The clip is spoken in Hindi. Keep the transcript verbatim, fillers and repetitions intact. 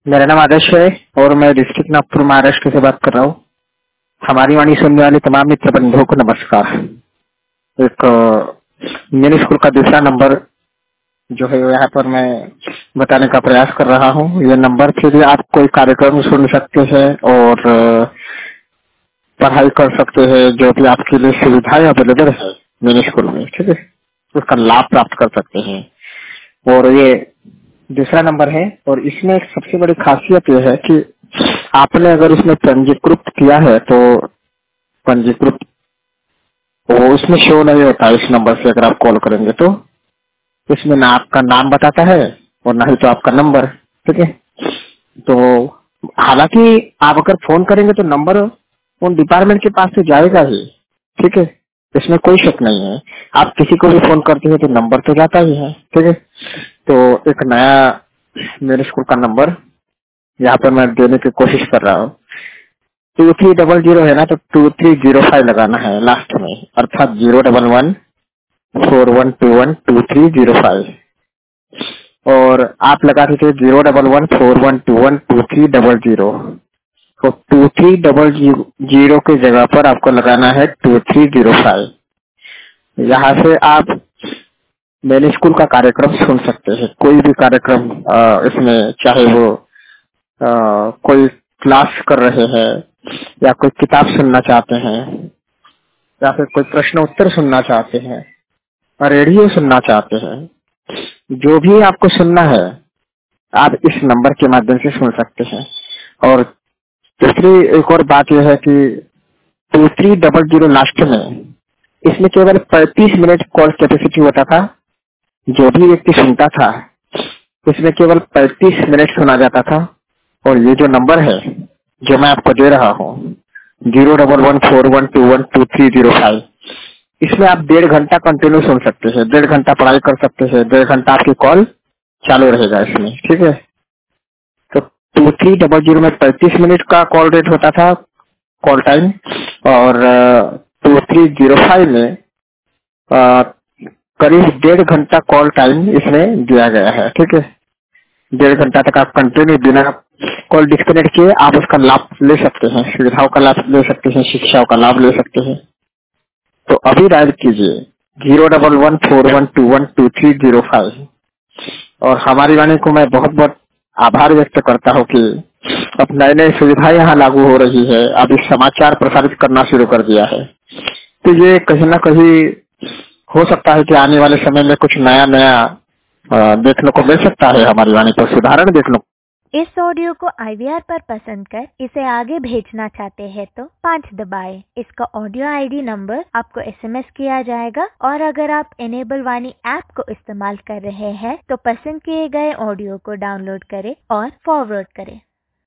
मेरा नाम आदर्श है और मैं डिस्ट्रिक्ट नागपुर महाराष्ट्र से बात कर रहा हूँ। हमारी वाणी सुनने वाले तमाम मित्र बंधुओं को नमस्कार। एक अ, मेरे स्कूल का दूसरा नंबर जो है यहाँ पर मैं बताने का प्रयास कर रहा हूँ। यह नंबर से भी आप कोई कार्यक्रम सुन सकते हैं और अ, पढ़ाई कर सकते हैं, जो भी आपके लिए सुविधाएं अवेलेबल है मेरे स्कूल में, ठीक है, उसका लाभ प्राप्त कर सकते हैं। और ये दूसरा नंबर है और इसमें एक सबसे बड़ी खासियत यह है कि आपने अगर इसमें पंजीकृत किया है तो पंजीकृत वो उसमें शो नहीं होता है। इस नंबर से अगर आप कॉल करेंगे तो इसमें ना आपका नाम बताता है और ना ही तो आपका नंबर, ठीक है। तो हालांकि आप अगर फोन करेंगे तो नंबर उन डिपार्टमेंट के पास से जाएगा ही, ठीक है, इसमें कोई शक नहीं है। आप किसी को भी फोन करते हैं तो नंबर तो जाता ही है, ठीक है। तो एक नया मेरे स्कूल का नंबर यहाँ पर मैं देने की कोशिश कर रहा हूँ। टू थ्री डबल जीरो है ना, तो टू थ्री जीरो फाइव लगाना है लास्ट में, अर्थात zero double one four one two one two three zero five. और आप लगा दीजिए zero double one four one two one two three double zero. तो टू थ्री डबल जीरो की जगह पर आपको लगाना है टू थ्री जीरो फाइव। यहाँ से आप मेरे स्कूल का कार्यक्रम सुन सकते हैं, कोई भी कार्यक्रम अ, इसमें, चाहे वो अ, कोई क्लास कर रहे हैं या कोई किताब सुनना चाहते हैं या फिर कोई प्रश्न उत्तर सुनना चाहते हैं, रेडियो सुनना चाहते हैं, जो भी आपको सुनना है आप इस नंबर के माध्यम से सुन सकते हैं। और दूसरी एक और बात यह है कि two three double zero last में इसमें केवल पैंतीस मिनट कॉल कैपेसिटी होता था। जो भी व्यक्ति सुनता था इसमें केवल पैंतीस मिनट सुना जाता था। और ये जो नंबर है जो मैं आपको दे रहा हूँ, zero double one four one two one two three zero five, इसमें आप डेढ़ घंटा कंटिन्यू सुन सकते हैं, डेढ़ घंटा पढ़ाई कर सकते हैं, डेढ़ घंटा आपकी कॉल चालू रहेगा इसमें, ठीक है। तो टू थ्री डबल जीरो में पैंतीस मिनट का कॉल रेट होता था, कॉल टाइम, और टू थ्री जीरो फाइव में अ, करीब डेढ़ घंटा कॉल टाइम इसमें दिया गया है, ठीक है। डेढ़ घंटा तक आप कंटिन्यू बिना कॉल डिस्कनेक्ट किए आप उसका लाभ ले सकते हैं, सुविधाओं का लाभ ले सकते हैं, शिक्षाओं का लाभ ले सकते हैं। तो अभी डायल कीजिए zero double one four one two one two three zero five. और हमारी वाणी को मैं बहुत बहुत आभार व्यक्त करता हूँ कि अब नई नई सुविधाएं यहाँ लागू हो रही है, अब इस समाचार प्रसारित करना शुरू कर दिया है। तो ये कहीं ना कहीं हो सकता है कि आने वाले समय में कुछ नया नया अ, देखने को मिल सकता है, हमारी वाणी पर सुधारण देखने को। इस ऑडियो को आई वी आर पर पसंद कर इसे आगे भेजना चाहते हैं तो पाँच दबाएं। इसका ऑडियो आई डी नंबर आपको एस एम एस किया जाएगा। और अगर आप इनेबल वाणी ऐप को इस्तेमाल कर रहे हैं तो पसंद किए गए ऑडियो को डाउनलोड करें और फॉरवर्ड करें।